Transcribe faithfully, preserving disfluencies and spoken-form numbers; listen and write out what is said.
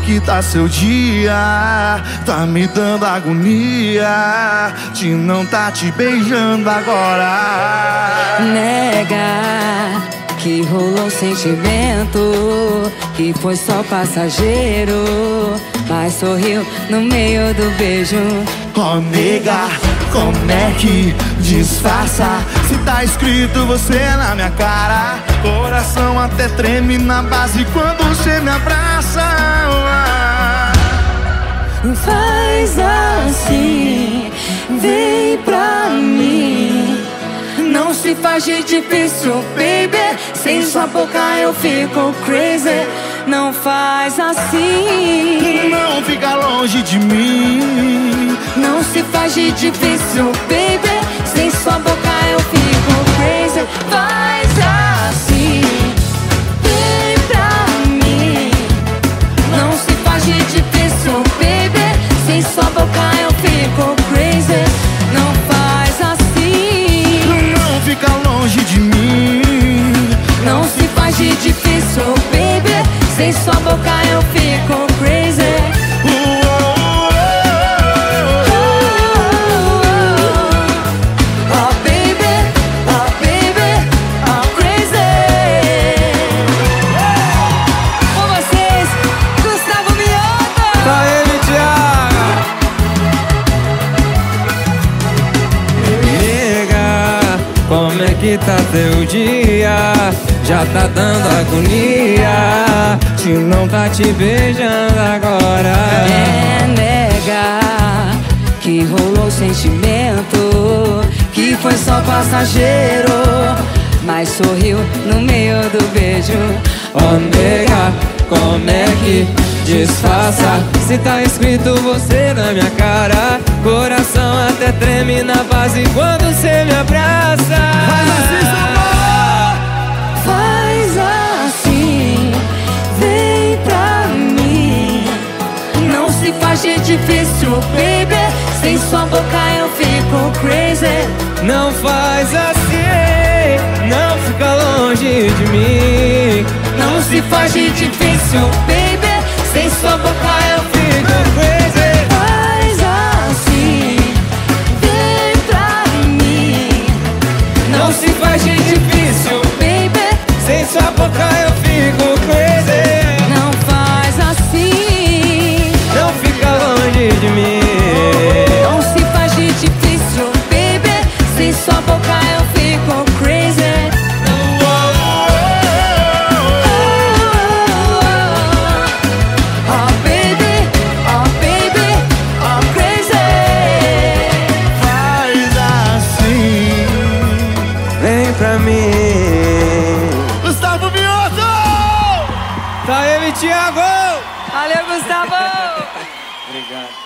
que tá seu dia? Tá me dando agonia de não tá te beijando agora. Nega que rolou um sentimento que foi só passageiro, mas sorriu no meio do beijo. Oh, nega, como é que disfarça? Se tá escrito você na minha cara, coração até treme na base quando você me abraça. Faz assim, vem pra mim. Não se faz de difícil, baby. Sem sua boca eu fico crazy. Não faz assim, não fica longe de mim. Não se faz de difícil, baby. Sem sua boca eu fico crazy. Faz assim, vem pra mim. Não se faz de difícil, baby. Sem sua boca eu fico crazy. Não faz assim, não fica longe de mim. Não se faz de difícil, baby. Sem sua boca eu fico crazy. Como é que tá teu dia? Já tá dando agonia de não tá te beijando agora. É, nega, que rolou sentimento que foi só passageiro, mas sorriu no meio do beijo. Oh, nega, como é que disfarça? Se tá escrito você na minha cara, coração até treme na base quando você me abraça. Faz assim, amor. Faz assim, vem pra mim. Não se faz de difícil, baby. Sem sua boca eu fico crazy. Não faz assim, não fica longe de mim. Não se faz de difícil, baby. Sem sua boca eu fico crazy. Faz assim, vem pra mim. Não se faz de difícil, baby. sem sua boca eu fico crazy. Não faz assim, não fica longe de mim. Não se faz de difícil, baby. Sem sua boca eu fico crazy. Pra mim, Gustavo Mioto! Tá ele, Thiago! Valeu, Gustavo! Obrigado.